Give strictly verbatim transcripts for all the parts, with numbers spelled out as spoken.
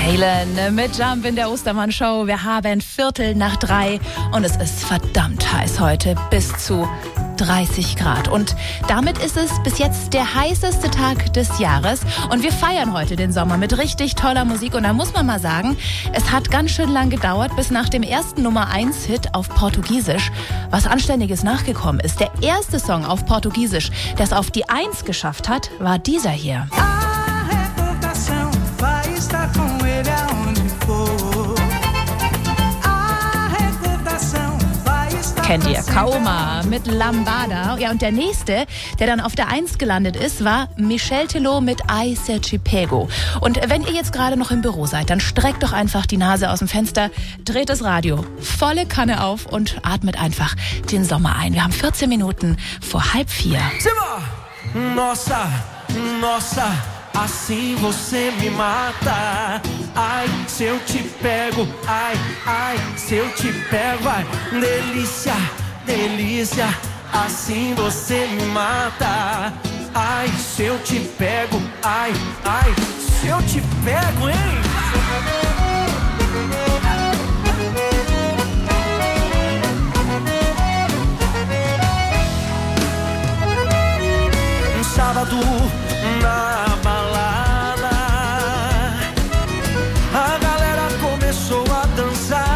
Halen mit Jump in der Ostermann-Show. Wir haben Viertel nach drei und es ist verdammt heiß heute, bis zu dreißig Grad. Und damit ist es bis jetzt der heißeste Tag des Jahres. Und wir feiern heute den Sommer mit richtig toller Musik. Und da muss man mal sagen, es hat ganz schön lang gedauert, bis nach dem ersten Nummer eins Hit auf Portugiesisch was Anständiges nachgekommen ist. Der erste Song auf Portugiesisch, der es auf die Eins geschafft hat, war dieser hier. Kennt ihr? Kauma mit Lambada. Ja, und der nächste, der dann auf der Eins gelandet ist, war Michel Teló mit Ai Seu Te Pego. Und wenn ihr jetzt gerade noch im Büro seid, dann streckt doch einfach die Nase aus dem Fenster, dreht das Radio volle Kanne auf und atmet einfach den Sommer ein. Wir haben vierzehn Minuten vor halb vier. Simba! Nossa, nossa, assim você me mata. Ai, se eu te pego, ai, ai, se eu te pego, ai, delícia, delícia, assim você me mata. Ai, se eu te pego, ai, ai, se eu te pego, hein? Um sábado na balada, a galera começou a dançar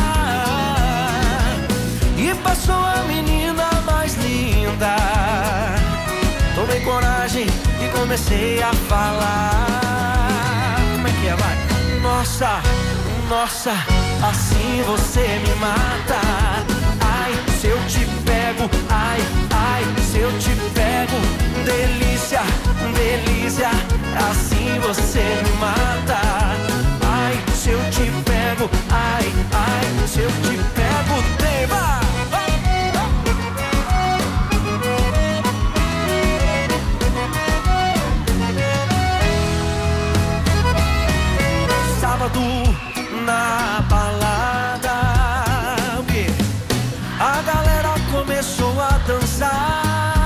e passou a menina mais linda. Tomei coragem e comecei a falar. Como é que é, vai? Nossa, nossa, assim você me mata. Ai, se eu te pego, ai, ai, se eu te pego, delícia, delícia, assim você me mata. Ai, se eu te pego, ai, ai, se eu te pego, tema. Sábado na balada, a galera começou a dançar.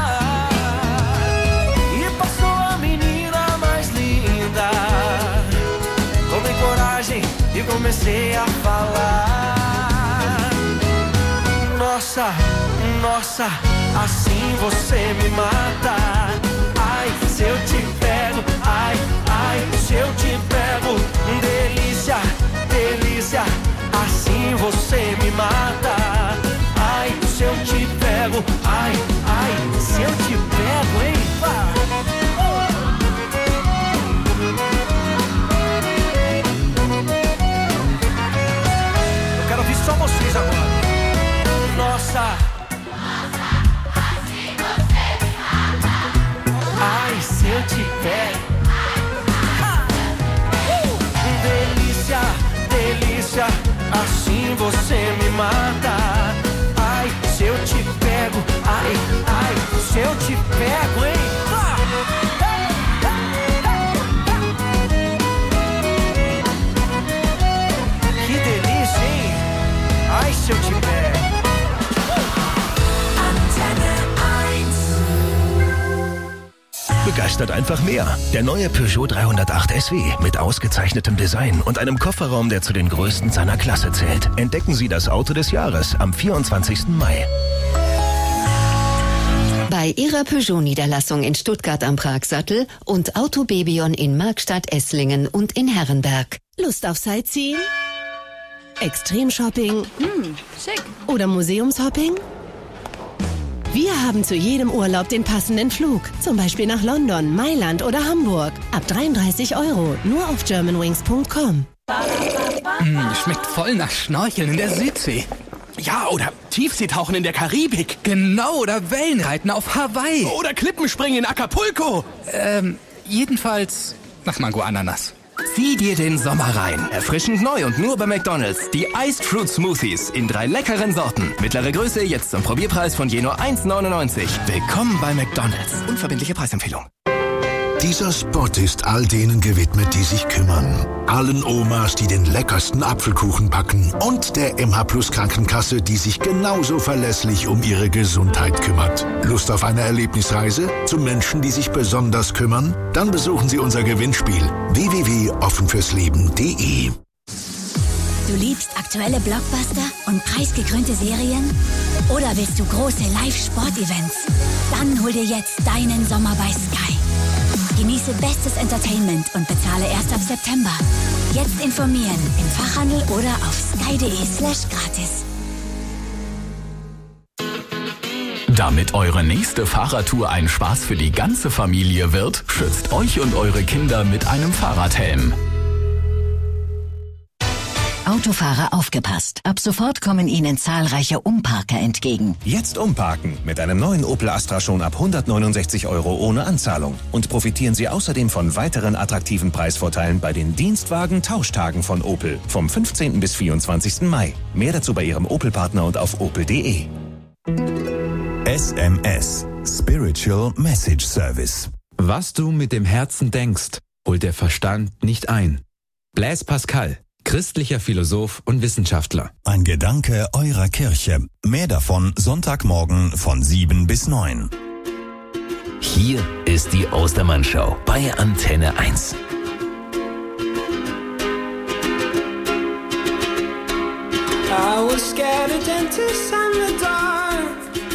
E comecei a falar. Nossa, nossa, assim você me mata. Ai, se eu te pego, ai, ai, se eu te pego, delícia, delícia, assim você me mata. Ai, se eu te pego, ai, ai, se eu te pego, hein? Só vocês agora. Nossa, assim você me mata. Ai, se eu te pego. Uh! Delícia, delícia, assim você me mata. Ai, se eu te pego. Ai, ai, se eu te pego, hein? Que delícia, hein? Ai, se eu te pego. Antenne eins. Begeistert einfach mehr. Der neue Peugeot dreihundertacht S W mit ausgezeichnetem Design und einem Kofferraum, der zu den größten seiner Klasse zählt. Entdecken Sie das Auto des Jahres am vierundzwanzigsten Mai. Bei Ihrer Peugeot-Niederlassung in Stuttgart am Pragsattel und Autobebion in Markstadt, Esslingen und in Herrenberg. Lust auf Sightseeing? Extremshopping? Hm, schick. Oder Museumshopping? Wir haben zu jedem Urlaub den passenden Flug. Zum Beispiel nach London, Mailand oder Hamburg. Ab dreiunddreißig Euro. Nur auf germanwings punkt com. Mm, schmeckt voll nach Schnorcheln in der Südsee. Ja, oder Tiefseetauchen in der Karibik. Genau, oder Wellenreiten auf Hawaii. Oder Klippenspringen in Acapulco. Ähm, jedenfalls nach Mango Ananas. Zieh dir den Sommer rein. Erfrischend neu und nur bei McDonald's. Die Iced Fruit Smoothies in drei leckeren Sorten. Mittlere Größe jetzt zum Probierpreis von je nur eins neunundneunzig. Willkommen bei McDonald's. Unverbindliche Preisempfehlung. Dieser Spot ist all denen gewidmet, die sich kümmern. Allen Omas, die den leckersten Apfelkuchen backen und der M H Plus Krankenkasse, die sich genauso verlässlich um ihre Gesundheit kümmert. Lust auf eine Erlebnisreise zu Menschen, die sich besonders kümmern? Dann besuchen Sie unser Gewinnspiel w w w punkt offen fürs leben punkt de. Du liebst aktuelle Blockbuster und preisgekrönte Serien? Oder willst du große Live-Sport-Events? Dann hol dir jetzt deinen Sommer bei Sky. Genieße bestes Entertainment und bezahle erst ab September. Jetzt informieren im Fachhandel oder auf sky.de slash gratis. Damit eure nächste Fahrradtour ein Spaß für die ganze Familie wird, schützt euch und eure Kinder mit einem Fahrradhelm. Autofahrer aufgepasst. Ab sofort kommen Ihnen zahlreiche Umparker entgegen. Jetzt umparken mit einem neuen Opel Astra schon ab hundertneunundsechzig Euro ohne Anzahlung. Und profitieren Sie außerdem von weiteren attraktiven Preisvorteilen bei den Dienstwagen-Tauschtagen von Opel vom fünfzehnten bis vierundzwanzigsten Mai. Mehr dazu bei Ihrem Opel-Partner und auf opel punkt de. S M S – Spiritual Message Service. Was du mit dem Herzen denkst, holt der Verstand nicht ein. Blaise Pascal, christlicher Philosoph und Wissenschaftler. Ein Gedanke eurer Kirche. Mehr davon Sonntagmorgen von sieben bis neun. Hier ist die Ostermann-Show bei Antenne eins. I was scared of dentists and the dark.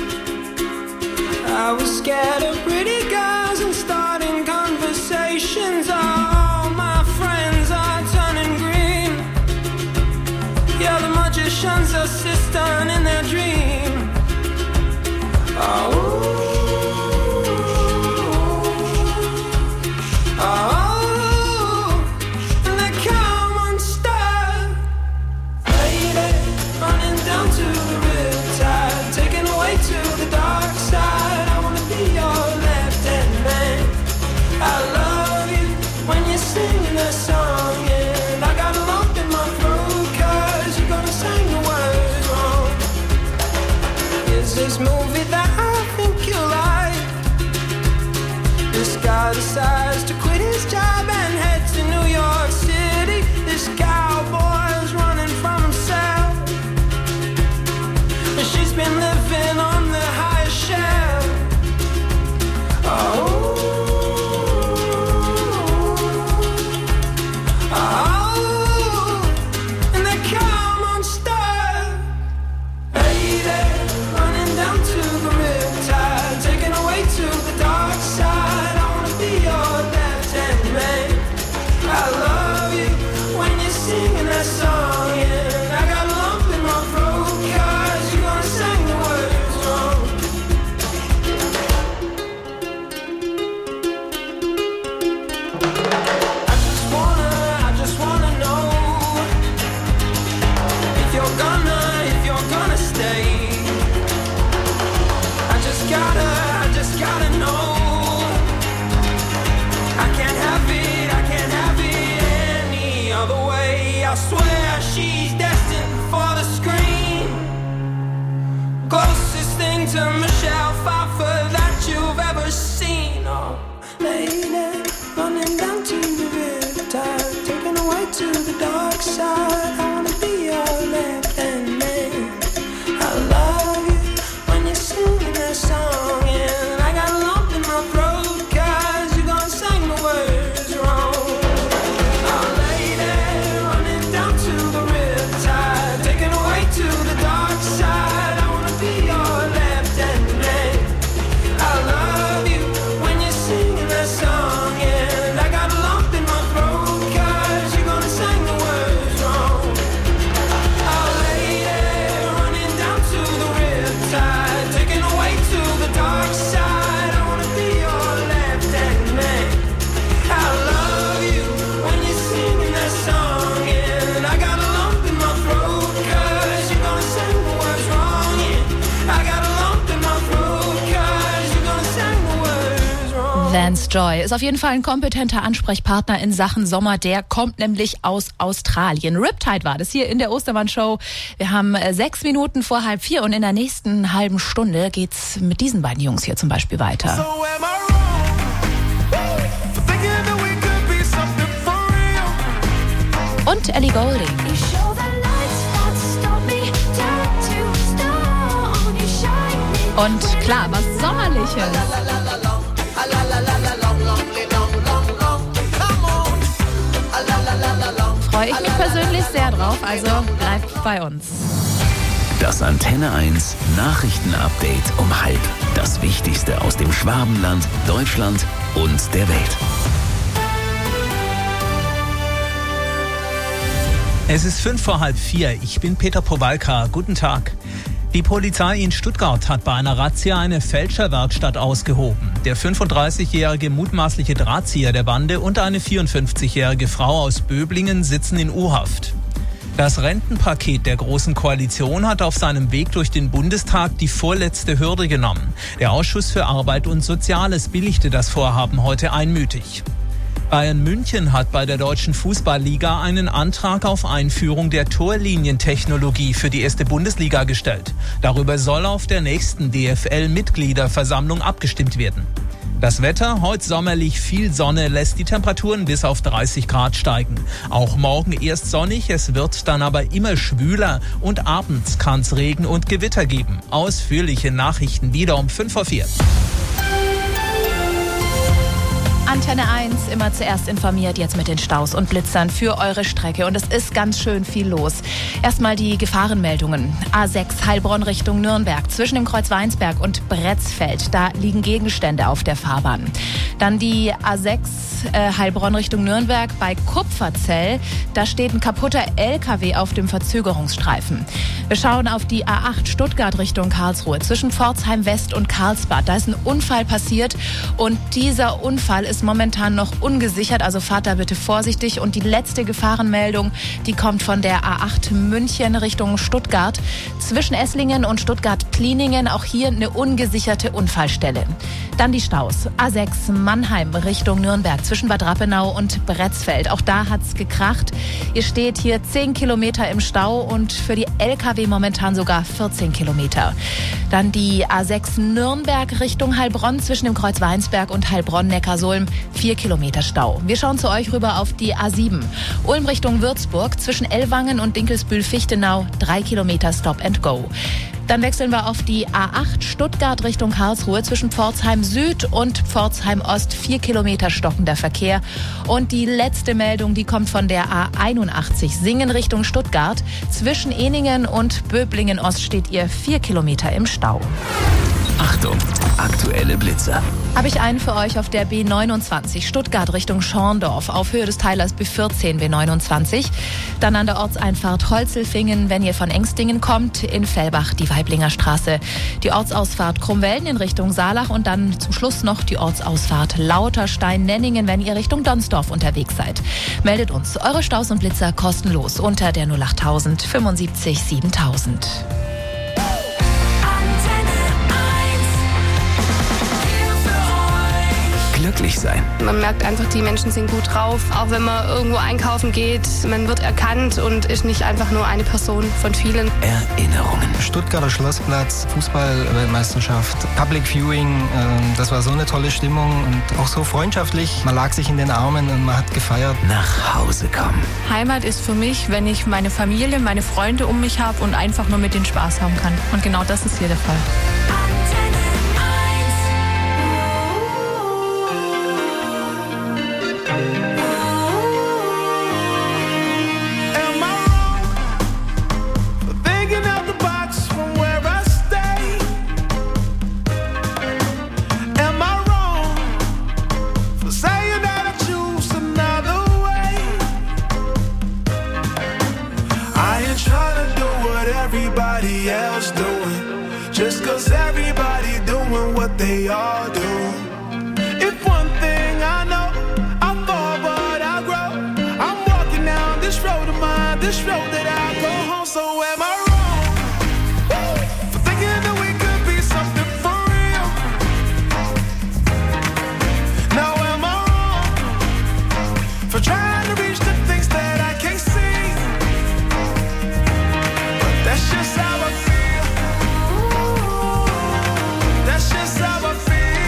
I was scared of pretty girls and starting conversations. All my friends are turning green. Yeah, the magician's assistant in their dream. Oh, oh, and they come unstuck. Lady, running down to the riptide, taken away to the dark side. I wanna be your left-hand man. I love you when you're singing that song, and I got a lump in my throat 'cause you're gonna sing the words wrong. Is this movie that I think you like? This guy decides to quit his job and head to New York City. This cowboy's running from himself, and she's been living on the highest shelf. Oh, oh, and they come unstuck. Lady, running down to the riptide, taken away to the dark side. I wanna be your left-hand man. I love you when you're singing that song, and I got a lump in my throat 'cause you're gonna sing the words wrong. I just wanna, I just wanna know if you're gonna, if you're gonna stay. I just gotta, I just gotta know. I can't have it, I can't have it any other way. I swear she's destined for the screen. Closest thing to Michelle Pfeiffer that you've ever seen. Oh, lady, running down to the riptide, taken away to the dark side. I wanna be your left-hand man. I love you when you're singing that song, and I got a lump in my throat 'cause you're gonna sing the words wrong. Oh, lady, running down to the riptide, taken away to the dark side. I wanna be your left-hand man. I love you when you're singing that song, and I got a lump in my throat 'cause you're gonna sing the words wrong. Oh, lady, running down to the riptide, taken away to the dark side. I wanna be your left-hand man. I love you when you're singing that song, and I got a lump in my throat 'cause you're gonna sing the words wrong. Yeah, I got a lump in my throat 'cause you're gonna sing the words wrong. Vance Joy ist auf jeden Fall ein kompetenter Ansprechpartner in Sachen Sommer. Der kommt nämlich aus Australien. Riptide war das hier in der Ostermann-Show. Wir haben äh, sechs Minuten vor halb vier und in der nächsten halben Stunde geht's mit diesen beiden Jungs hier zum Beispiel weiter. So am I wrong for und Ellie Goulding. Und klar, was Sommerliches. Freue ich mich persönlich sehr drauf, also bleibt bei uns. Das Antenne eins Nachrichtenupdate um halb. Das Wichtigste aus dem Schwabenland, Deutschland und der Welt. Es ist fünf vor halb vier. Ich bin Peter Powalka. Guten Tag. Die Polizei in Stuttgart hat bei einer Razzia eine Fälscherwerkstatt ausgehoben. Der fünfunddreißigjährige mutmaßliche Drahtzieher der Bande und eine vierundfünfzigjährige Frau aus Böblingen sitzen in U-Haft. Das Rentenpaket der Großen Koalition hat auf seinem Weg durch den Bundestag die vorletzte Hürde genommen. Der Ausschuss für Arbeit und Soziales billigte das Vorhaben heute einmütig. Bayern München hat bei der Deutschen Fußballliga einen Antrag auf Einführung der Torlinientechnologie für die erste Bundesliga gestellt. Darüber soll auf der nächsten D F L-Mitgliederversammlung abgestimmt werden. Das Wetter, heute sommerlich, viel Sonne, lässt die Temperaturen bis auf dreißig Grad steigen. Auch morgen erst sonnig, es wird dann aber immer schwüler und abends kann es Regen und Gewitter geben. Ausführliche Nachrichten wieder um fünf vor vier. Antenne eins, immer zuerst informiert, jetzt mit den Staus und Blitzern für eure Strecke. Und es ist ganz schön viel los. Erstmal die Gefahrenmeldungen. A sechs Heilbronn Richtung Nürnberg. Zwischen dem Kreuz Weinsberg und Bretzfeld. Da liegen Gegenstände auf der Fahrbahn. Dann die A sechs äh, Heilbronn Richtung Nürnberg bei Kupferzell. Da steht ein kaputter L K W auf dem Verzögerungsstreifen. Wir schauen auf die A acht Stuttgart Richtung Karlsruhe. Zwischen Pforzheim West und Karlsbad. Da ist ein Unfall passiert. Und dieser Unfall ist momentan noch ungesichert, also fahrt da bitte vorsichtig. Und die letzte Gefahrenmeldung, die kommt von der A acht München Richtung Stuttgart. Zwischen Esslingen und Stuttgart-Pliningen, auch hier eine ungesicherte Unfallstelle. Dann die Staus. A sechs Mannheim Richtung Nürnberg, zwischen Bad Rappenau und Bretzfeld. Auch da hat's gekracht. Ihr steht hier zehn Kilometer im Stau und für die L K W momentan sogar vierzehn Kilometer. Dann die A sechs Nürnberg Richtung Heilbronn, zwischen dem Kreuz Weinsberg und Heilbronn-Neckarsulm. Vier Kilometer Stau. Wir schauen zu euch rüber auf die A sieben. Ulm Richtung Würzburg, zwischen Ellwangen und Dinkelsbühl-Fichtenau. Drei Kilometer Stop and Go. Dann wechseln wir auf die A acht Stuttgart Richtung Karlsruhe, zwischen Pforzheim Süd und Pforzheim Ost. Vier Kilometer stockender Verkehr. Und die letzte Meldung, die kommt von der A einundachtzig Singen Richtung Stuttgart. Zwischen Eningen und Böblingen Ost steht ihr vier Kilometer im Stau. Achtung, aktuelle Blitzer. Habe ich einen für euch auf der B neunundzwanzig Stuttgart Richtung Schorndorf auf Höhe des Teilers B vierzehn B neunundzwanzig. Dann an der Ortseinfahrt Holzelfingen, wenn ihr von Engstingen kommt, in Fellbach die Weiblinger Straße. Die Ortsausfahrt Krummwellen in Richtung Saalach und dann zum Schluss noch die Ortsausfahrt Lauterstein-Nenningen, wenn ihr Richtung Donsdorf unterwegs seid. Meldet uns eure Staus und Blitzer kostenlos unter der null achttausend fünfundsiebzig siebentausend. Glücklich sein. Man merkt einfach, die Menschen sind gut drauf. Auch wenn man irgendwo einkaufen geht, man wird erkannt und ist nicht einfach nur eine Person von vielen. Erinnerungen. Stuttgarter Schlossplatz, Fußball-Weltmeisterschaft, Public Viewing, das war so eine tolle Stimmung und auch so freundschaftlich. Man lag sich in den Armen und man hat gefeiert. Nach Hause kommen. Heimat ist für mich, wenn ich meine Familie, meine Freunde um mich habe und einfach nur mit denen Spaß haben kann. Und genau das ist hier der Fall. Everybody else doing, just cause everybody doing what they all do. If one thing I know, I fall but I grow. I'm walking down this road of mine, this road that I go home. So am I wrong Woo! for thinking that we could be something for real? Now am I wrong for trying to reach the things that I can't see? That's just how I feel. That's just how I feel.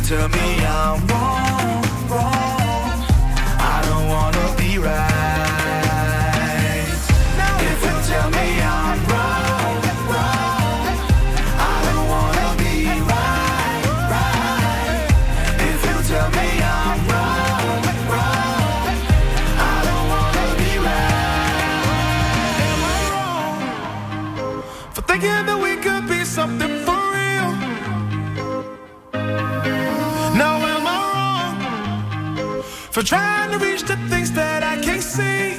tell me I'm wrong, wrong, I don't wanna be right. If you tell me I'm wrong, wrong, I don't wanna be right, right. If you tell me I'm wrong, wrong, I don't wanna be right. Am I wrong for thinking that we could be something for real? Now am I wrong for trying to reach the things that I can't see?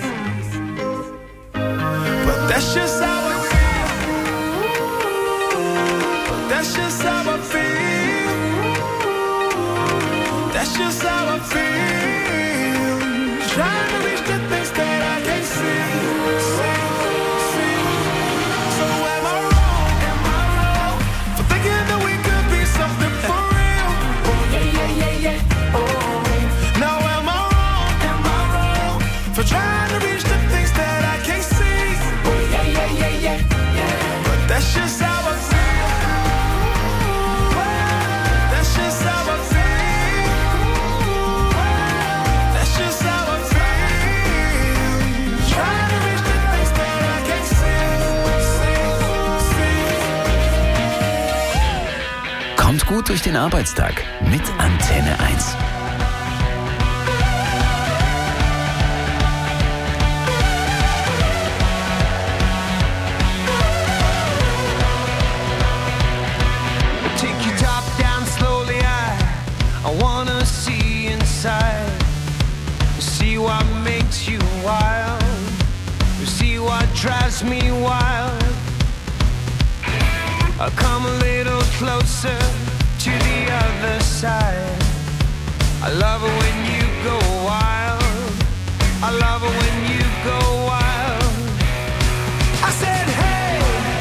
But that's just how I feel. But that's just how I feel. That's just how I feel. Trying to reach the things that I can't see. See, see. So am I wrong? Am I wrong for thinking that we could be something for real? Oh yeah, yeah, yeah, yeah. Oh. Now am I wrong? Am I wrong for trying to reach the things that I can't see? Oh yeah, yeah, yeah, yeah, yeah. But that's just how I feel. That's just how I feel. That's just how I feel. Trying to reach the things that I can't see. See, see. Kommt gut durch den Arbeitstag mit Antenne eins. Take your top down slowly, I, I wanna see inside. See what makes you wild. See what drives me wild. I'll come a little closer to the other side. I love it when you go wild. I love it when you go wild. I said, hey,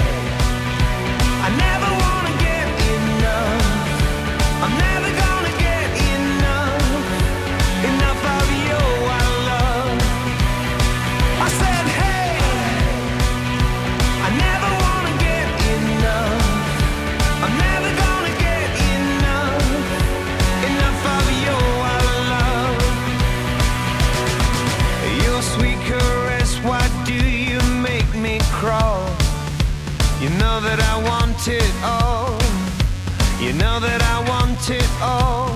I never wanna get enough. I'm never gonna get enough. Enough of your love. I said, hey, I never wanna get enough. I'm never gonna get enough. Enough of your love. Your sweet caress, why do you make me crawl? You know that I want it all. You know that I want it all.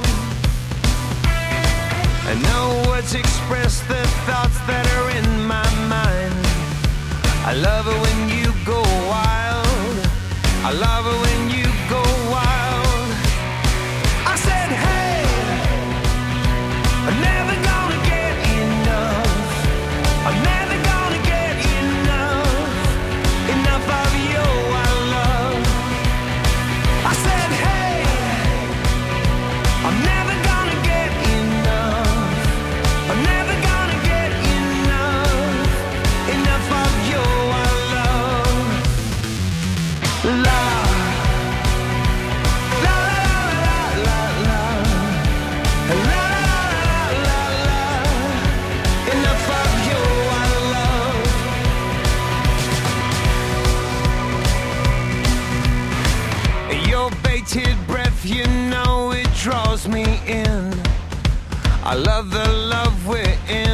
And no words express the thoughts that are in my mind. I love it when you go wild. I love it when you go wild. I said, hey, I'm never gonna get enough. I'm never gonna get enough. Enough of your love. I said, hey, I'm never gonna get enough. I'm never gonna get enough. Enough of your love. Love. La la la la la. La la la la la. Enough of your love. Your bated breath, you know it draws me in. I love the love we're in.